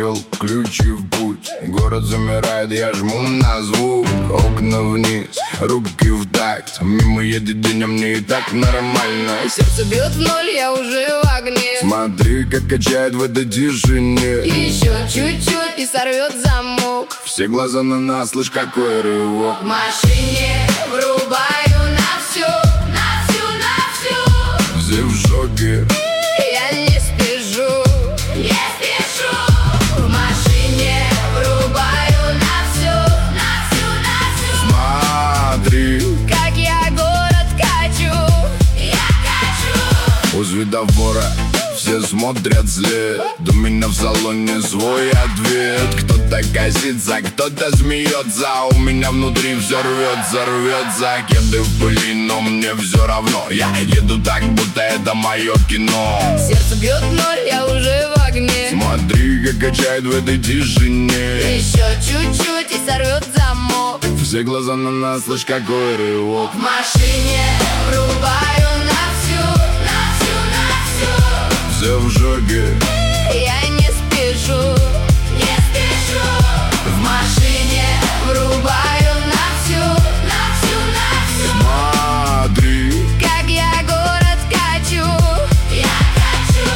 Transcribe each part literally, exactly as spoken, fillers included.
полетел, ключи в путь. Город замирает, я жму на звук. Окна вниз, руки в такт. Мимо едет день, а мне и так нормально. Сердце бьет в ноль, я уже в огне. Смотри, как качает в этой тишине. Еще чуть-чуть и сорвет замок. Все глаза на нас, слышь, какой рывок. В машине врубаю на всю, на всю, на всю. Все в шоке. Я не спешу, не спешу. В машине врубаю на всю, на всю, на всю. Смотри, как я город качу, я качу. у светофора все смотрят вслед. У меня в салоне свой ответ. Кто-то косится, кто-то смеется. У меня внутри все рвется, рвется. Кеды в пыли, но мне все равно. Я еду так, будто это мое кино. Сердце бьет в ноль, я уже в огне. Смотри, как качает в этой тишине. Еще чуть-чуть и сорвет замок. Все глаза на нас, слышь, какой рывок. В машине врубаю на всю, на всю, на всю. Все в шоке. Я не спешу, не спешу. В машине врубаю на всю, на всю, на всю. Смотри, как я город качу, я качу.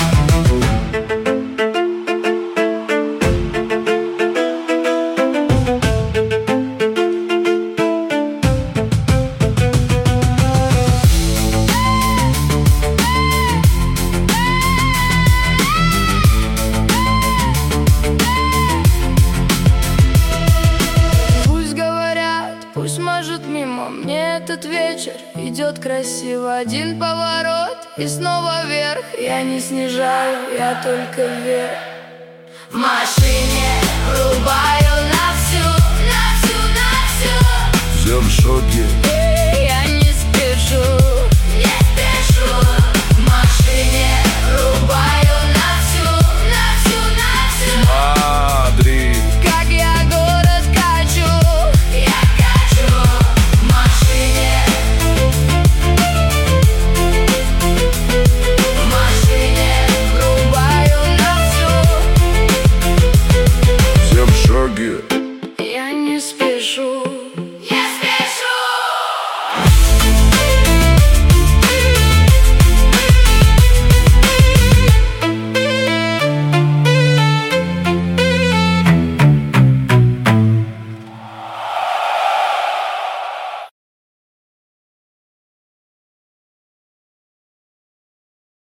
Пусть мажет мимо, мне этот вечер идет красиво. Один поворот и снова вверх. Я не снижаю, я только вверх. В машине врубаю на всю, на всю, на всю. все в шоке.